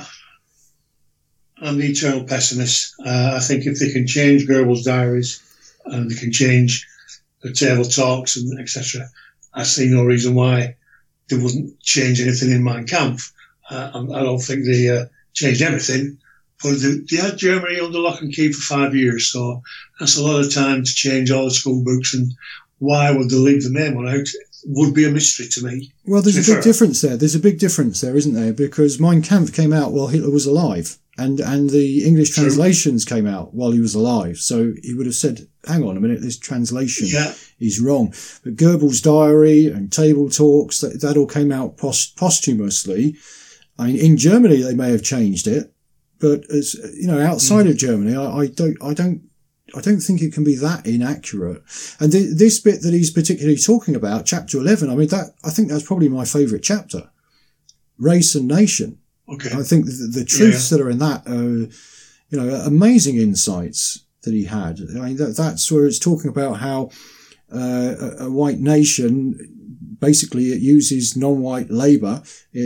I'm the eternal pessimist. I think if they can change Goebbels' diaries and they can change the table talks and etc., I see no reason why they wouldn't change anything in Mein Kampf. I don't think they changed everything, but they had Germany under lock and key for 5 years, so that's a lot of time to change all the school books, and why would they leave the main one out would be a mystery to me. Well, there's a big difference there. There's a big difference there, isn't there? Because Mein Kampf came out while Hitler was alive, and the English translations came out while he was alive. So he would have said, hang on a minute, this translation is wrong. But Goebbels' diary and table talks, that all came out posthumously. I mean, in Germany, they may have changed it, but as you know, outside of Germany, I don't think it can be that inaccurate. And this bit that he's particularly talking about, chapter 11, I mean, I think that's probably my favourite chapter. Race and nation. Okay. I think the truths that are in that are, amazing insights that he had. I mean, that's where it's talking about how, a white nation, basically it uses non-white labour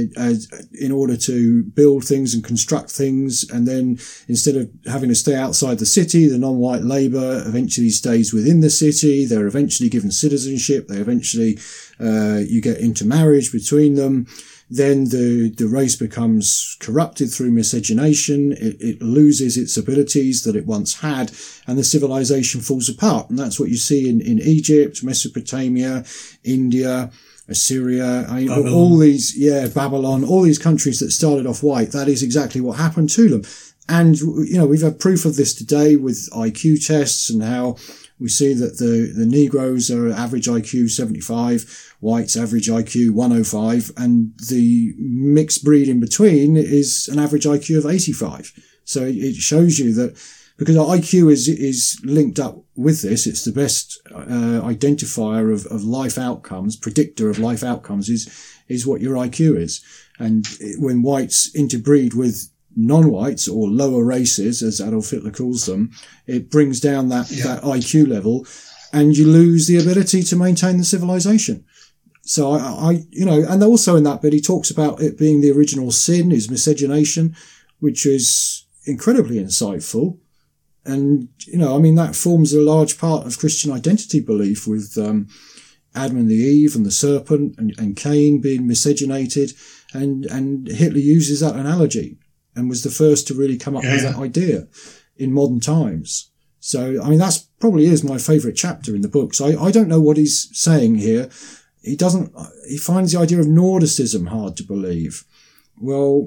in order to build things and construct things, and then instead of having to stay outside the city, the non-white labour eventually stays within the city. They're eventually given citizenship. They eventually you get intermarriage between them. Then the race becomes corrupted through miscegenation. It loses its abilities that it once had, and the civilization falls apart. And that's what you see in Egypt, Mesopotamia, India, Assyria, I mean, all these, Babylon, all these countries that started off white. That is exactly what happened to them. And, you know, we've had proof of this today with IQ tests, and how we see that the Negroes are average IQ 75, whites average IQ 105, and the mixed breed in between is an average IQ of 85. So it shows you that because IQ is linked up with this, it's the best identifier of life outcomes, predictor of life outcomes is what your IQ is. And when whites interbreed with non-whites or lower races, as Adolf Hitler calls them, it brings down that IQ level, and you lose the ability to maintain the civilization. So I and also in that bit, he talks about it being the original sin is miscegenation, which is incredibly insightful. And, you know, I mean, that forms a large part of Christian identity belief with, Adam and Eve and the serpent and Cain being miscegenated. And Hitler uses that analogy and was the first to really come up with that idea in modern times. So, I mean, that's probably is my favourite chapter in the book. So I don't know what he's saying here. He finds the idea of Nordicism hard to believe. Well,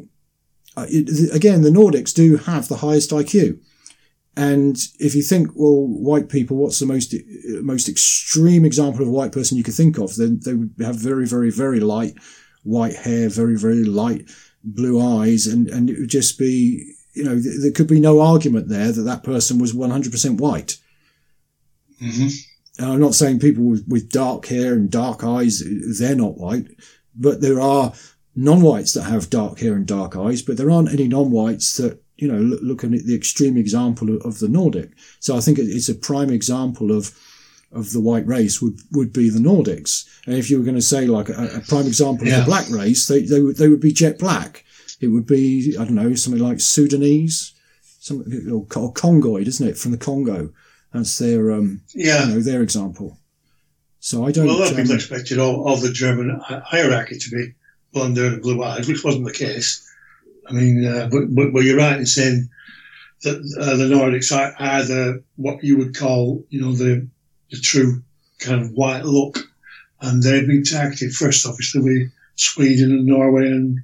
again, the Nordics do have the highest IQ. And if you think, well, white people, what's the most extreme example of a white person you could think of? Then they would have very, very, very light white hair, very, very light blue eyes. And it would just be, you know, there could be no argument there that person was 100% white. Mm-hmm. And I'm not saying people with dark hair and dark eyes, they're not white, but there are non-whites that have dark hair and dark eyes, but there aren't any non-whites that, you know, looking at the extreme example of the Nordic. So I think it's a prime example of the white race would be the Nordics. And if you were going to say like a prime example of the black race, they would be jet black. It would be, I don't know, something like Sudanese, or Congoid, isn't it? From the Congo. That's their, their example. So I don't. Well, a lot of people expected all the German hierarchy to be blonde hair and blue eyes, which wasn't the case. I mean, but you're right in saying that the Nordics are the what you would call, the true kind of white look, and they've been targeted first, obviously, with Sweden and Norway and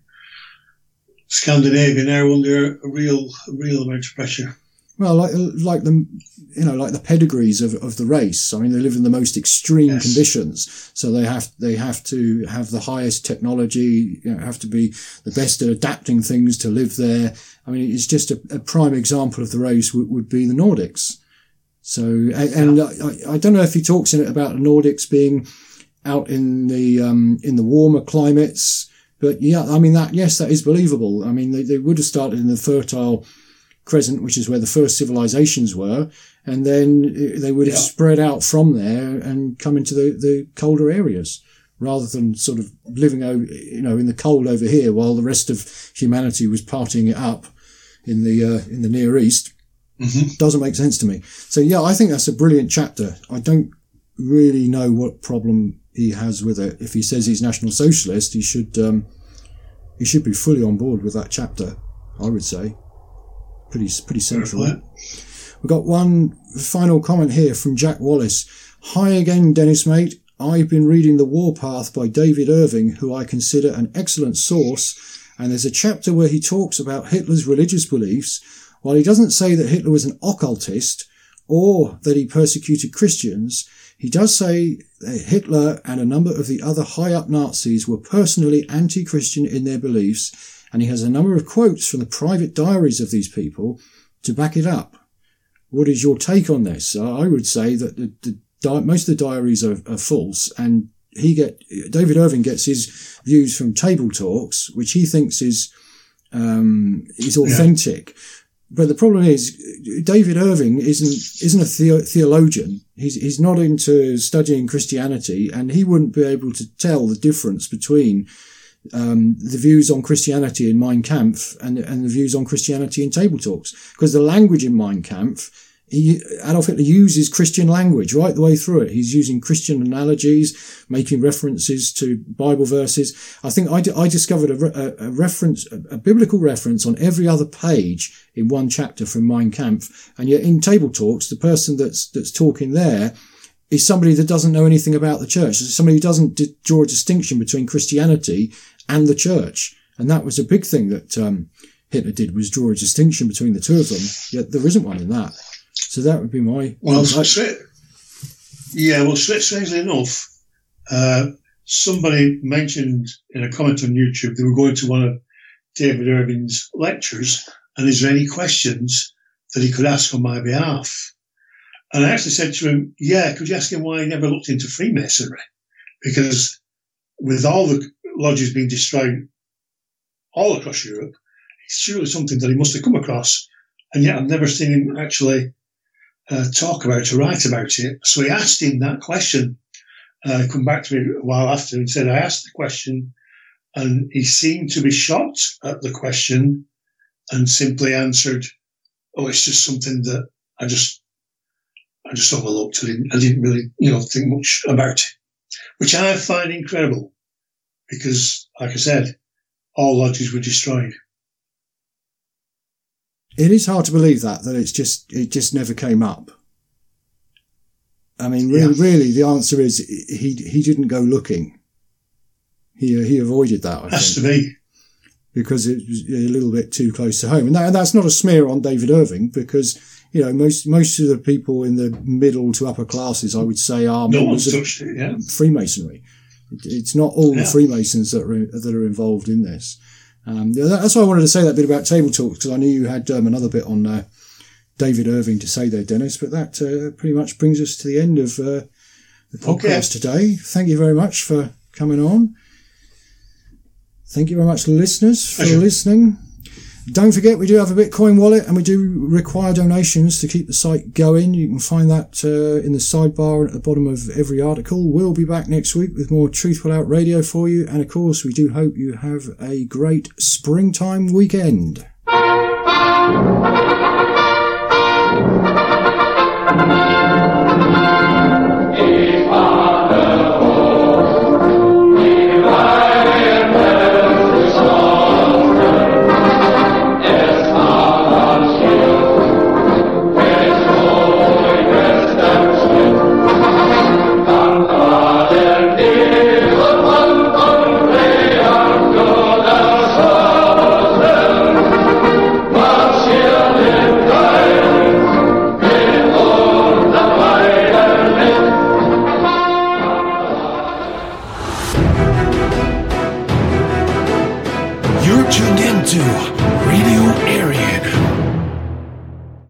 Scandinavia now under a real amount of pressure. Well, like the pedigrees of the race. I mean, they live in the most extreme conditions, so they have to have the highest technology. Have to be the best at adapting things to live there. I mean, it's just a prime example of the race would be the Nordics. So, and I don't know if he talks in it about the Nordics being out in the warmer climates, but yeah, I mean that is believable. I mean, they would have started in the Fertile Crescent, which is where the first civilizations were, and then they would have spread out from there and come into the colder areas, rather than sort of living over, in the cold over here while the rest of humanity was partying it up in the Near East. Mm-hmm. Doesn't make sense to me. So yeah, I think that's a brilliant chapter. I don't really know what problem he has with it. If he says he's National Socialist, he should be fully on board with that chapter, I would say. Pretty central. We've got one final comment here from Jack Wallace. Hi again, Dennis mate. I've been reading The Warpath by David Irving, who I consider an excellent source, and there's a chapter where he talks about Hitler's religious beliefs. While he doesn't say that Hitler was an occultist or that he persecuted Christians, he does say that Hitler and a number of the other high-up Nazis were personally anti-Christian in their beliefs, and he has a number of quotes from the private diaries of these people to back it up. What is your take on this? I would say that most of the diaries are false, and David Irving gets his views from Table Talks, which he thinks is authentic. Yeah. But the problem is, David Irving isn't a theologian. He's not into studying Christianity, and he wouldn't be able to tell the difference between the views on Christianity in Mein Kampf and the views on Christianity in Table Talks, because the language in Mein Kampf, Adolf Hitler uses Christian language right the way through it. He's using Christian analogies, making references to Bible verses. I think I discovered a biblical reference on every other page in one chapter from Mein Kampf, and yet in Table Talks, the person that's talking there is somebody that doesn't know anything about the church. It's somebody who doesn't draw a distinction between Christianity and the church. And that was a big thing that Hitler did, was draw a distinction between the two of them. Yet there isn't one in that. So that would be my... strangely enough, somebody mentioned in a comment on YouTube they were going to one of David Irving's lectures, and is there any questions that he could ask on my behalf? And I actually said to him, could you ask him why he never looked into Freemasonry? Because with all the lodges being destroyed all across Europe, it's surely something that he must have come across, and yet I've never seen him actually talk about or write about it. So he asked him that question, come back to me a while after and said, I asked the question, and he seemed to be shocked at the question and simply answered, it's just something that I just overlooked. I didn't really, think much about it, which I find incredible because, like I said, all lodges were destroyed. It is hard to believe that it just never came up. I mean, really, the answer is he didn't go looking. He avoided that. I Has think, to be. Because it was a little bit too close to home, and that's not a smear on David Irving, because most of the people in the middle to upper classes, I would say, are members of Freemasonry. It's not all the Freemasons that are involved in this. That's why I wanted to say that bit about Table Talk, because I knew you had another bit on David Irving to say there, Dennis. But that pretty much brings us to the end of the podcast today. Thank you very much for coming on. Thank you very much, listeners, for listening. Don't forget, we do have a Bitcoin wallet, and we do require donations to keep the site going. You can find that in the sidebar at the bottom of every article. We'll be back next week with more Truthful Out Radio for you. And, of course, we do hope you have a great springtime weekend. Thank you. tuned into Radio Area.